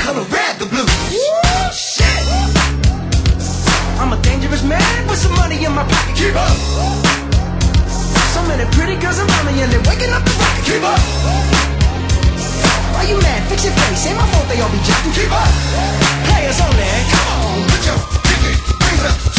color red, the blues. Woo, shit. I'm a dangerous man with some money in my pocket. Keep up. So many pretty girls around me and they're waking up the rocket. Keep up. Why you mad? Fix your face. Ain't my fault they all be jacking. Keep up. Players only. Come on, put your pinky rings up.